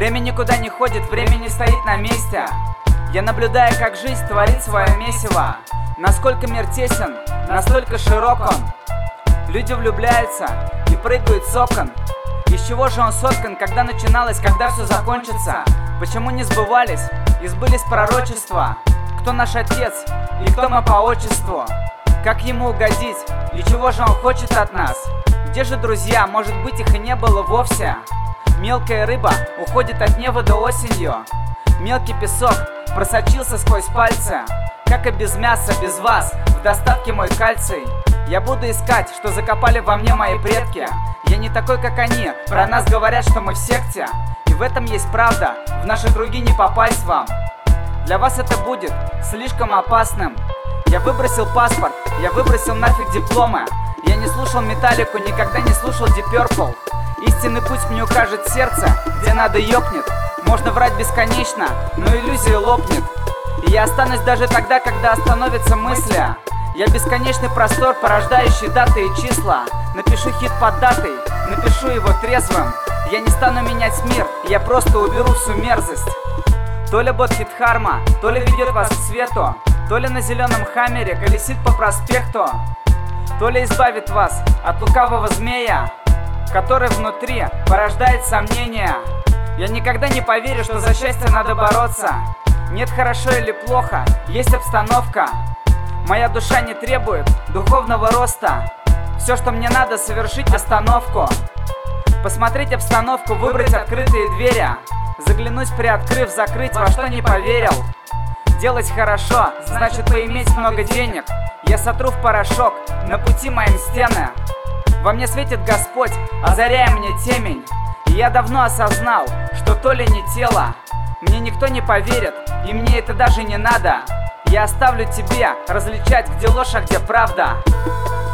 Время никуда не ходит, время не стоит на месте. Я наблюдаю, как жизнь творит свое месиво. Насколько мир тесен, настолько широк он. Люди влюбляются и прыгают с окон. Из чего же он соткан, когда начиналось, когда все закончится? Почему не сбывались и сбылись пророчества? Кто наш отец и кто мы по отчеству? Как ему угодить и чего же он хочет от нас? Где же друзья? Может быть, их и не было вовсе. Мелкая рыба уходит от неба до осенью. Мелкий песок просочился сквозь пальцы. Как и без мяса, без вас, в достатке мой кальций. Я буду искать, что закопали во мне мои предки. Я не такой, как они, про нас говорят, что мы в секте. И в этом есть правда, в наши круги не попасть вам. Для вас это будет слишком опасным. Я выбросил паспорт, я выбросил нафиг дипломы. Я не слушал Металлику, никогда не слушал Deep Purple. Истинный путь мне укажет сердце, где надо ёкнет. Можно врать бесконечно, но иллюзия лопнет. И я останусь даже тогда, когда остановятся мысли. Я бесконечный простор, порождающий даты и числа. Напишу хит под датой, напишу его трезвым. Я не стану менять мир, я просто уберу всю мерзость. То ли Бодхидхарма, то ли ведет вас к свету, то ли на зеленом хаммере колесит по проспекту, то ли избавит вас от лукавого змея, который внутри порождает сомнения. Я никогда не поверю, что за счастье надо бороться. Нет хорошо или плохо, есть обстановка. Моя душа не требует духовного роста. Все, что мне надо, совершить остановку. Посмотреть обстановку, выбрать открытые двери. Заглянуть, приоткрыв, закрыть, во что не поверил. Делать хорошо, значит поиметь много денег. Я сотру в порошок на пути моим стены. Во мне светит Господь, озаряя мне темень. И я давно осознал, что то ли не тело. Мне никто не поверит, и мне это даже не надо. Я оставлю тебе различать, где ложь, а где правда.